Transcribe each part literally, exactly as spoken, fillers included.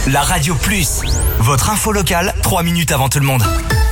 La Radio Plus, votre info locale, trois minutes avant tout le monde.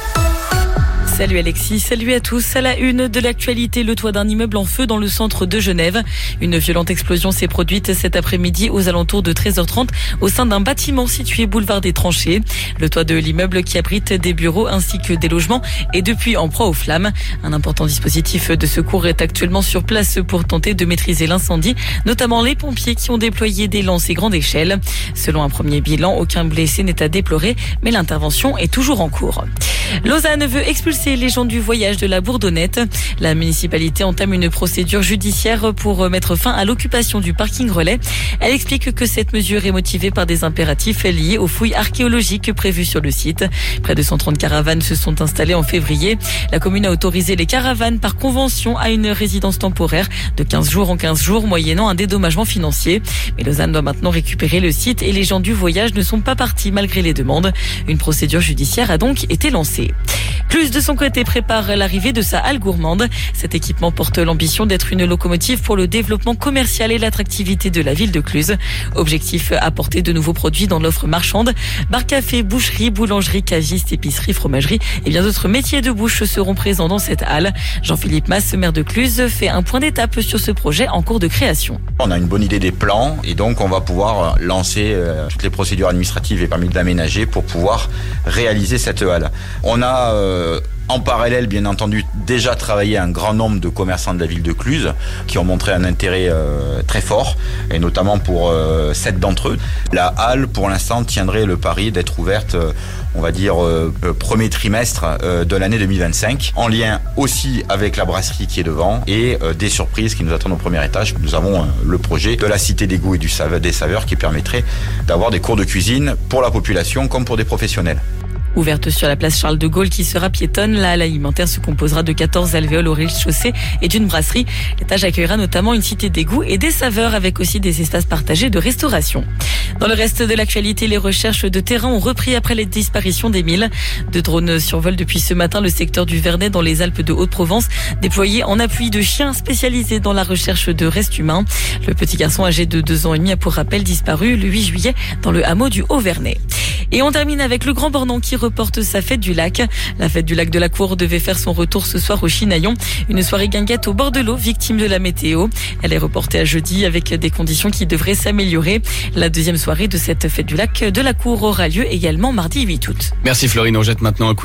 Salut Alexis, salut à tous. À la une de l'actualité, le toit d'un immeuble en feu dans le centre de Genève. Une violente explosion s'est produite cet après-midi aux alentours de treize heures trente au sein d'un bâtiment situé boulevard des Tranchées. Le toit de l'immeuble qui abrite des bureaux ainsi que des logements est depuis en proie aux flammes. Un important dispositif de secours est actuellement sur place pour tenter de maîtriser l'incendie, notamment les pompiers qui ont déployé des lances et grande échelle. Selon un premier bilan, aucun blessé n'est à déplorer, mais l'intervention est toujours en cours. Lausanne veut expulser les gens du voyage de la Bourdonnette. La municipalité entame une procédure judiciaire pour mettre fin à l'occupation du parking relais. Elle explique que cette mesure est motivée par des impératifs liés aux fouilles archéologiques prévues sur le site. Près de cent trente caravanes se sont installées en février. La commune a autorisé les caravanes par convention à une résidence temporaire de quinze jours en quinze jours, moyennant un dédommagement financier. Mais Lausanne doit maintenant récupérer le site et les gens du voyage ne sont pas partis malgré les demandes. Une procédure judiciaire a donc été lancée. Cluse de son côté prépare l'arrivée de sa halle gourmande. Cet équipement porte l'ambition d'être une locomotive pour le développement commercial et l'attractivité de la ville de Cluse. Objectif, apporter de nouveaux produits dans l'offre marchande. Bar café, boucherie, boulangerie, caviste, épicerie, fromagerie et bien d'autres métiers de bouche seront présents dans cette halle. Jean-Philippe Masse, maire de Cluse, fait un point d'étape sur ce projet en cours de création. On a une bonne idée des plans et donc on va pouvoir lancer euh, toutes les procédures administratives et permis de l'aménager pour pouvoir réaliser cette halle. On a euh, en parallèle, bien entendu, déjà travaillé un grand nombre de commerçants de la ville de Cluse qui ont montré un intérêt euh, très fort, et notamment pour euh, sept d'entre eux. La halle, pour l'instant, tiendrait le pari d'être ouverte, euh, on va dire, euh, premier trimestre euh, de l'année deux mille vingt-cinq, en lien aussi avec la brasserie qui est devant et euh, des surprises qui nous attendent au premier étage. Nous avons euh, le projet de la Cité des goûts et du save- des saveurs qui permettrait d'avoir des cours de cuisine pour la population comme pour des professionnels. Ouverte sur la place Charles de Gaulle qui sera piétonne, la halle alimentaire se composera de quatorze alvéoles au rez-de-chaussée et d'une brasserie. L'étage accueillera notamment une cité des goûts et des saveurs avec aussi des espaces partagés de restauration. Dans le reste de l'actualité, les recherches de terrain ont repris après les disparitions d'Émile. Deux drones survolent depuis ce matin le secteur du Vernet dans les Alpes de Haute-Provence, déployés en appui de chiens spécialisés dans la recherche de restes humains. Le petit garçon âgé de deux ans et demi a pour rappel disparu le huit juillet dans le hameau du Haut-Vernet. Et on termine avec le Grand Bornand qui reporte sa fête du lac. La fête du lac de la Cour devait faire son retour ce soir au Chinaillon. Une soirée guinguette au bord de l'eau, victime de la météo. Elle est reportée à jeudi avec des conditions qui devraient s'améliorer. La deuxième soirée de cette fête du lac de la Cour aura lieu également mardi huit août. Merci Florine, on jette maintenant un coup